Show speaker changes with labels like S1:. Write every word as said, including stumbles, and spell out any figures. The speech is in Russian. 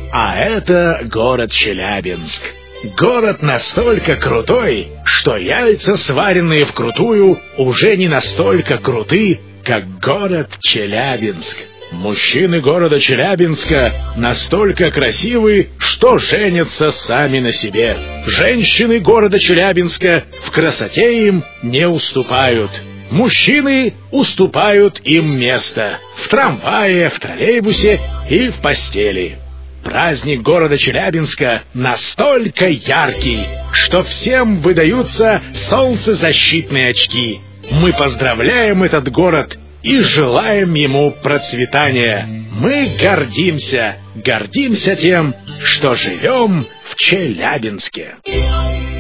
S1: А это город Челябинск. Город настолько крутой, что яйца, сваренные вкрутую, уже не настолько круты, как город Челябинск. Мужчины города Челябинска настолько красивы, что женятся сами на себе. Женщины города Челябинска в красоте им не уступают. Мужчины уступают им место в трамвае, в троллейбусе и в постели. Праздник города Челябинска настолько яркий, что всем выдаются солнцезащитные очки. Мы поздравляем этот город и желаем ему процветания. Мы гордимся, гордимся тем, что живем в Челябинске.